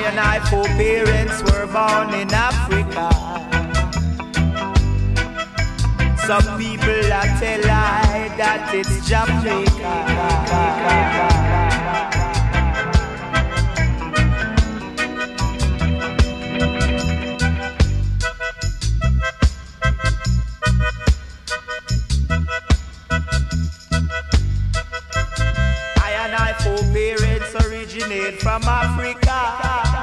and I foreparents were born in Africa. Some people are tell I that it's Jamaica. I and I foreparents originate from Africa.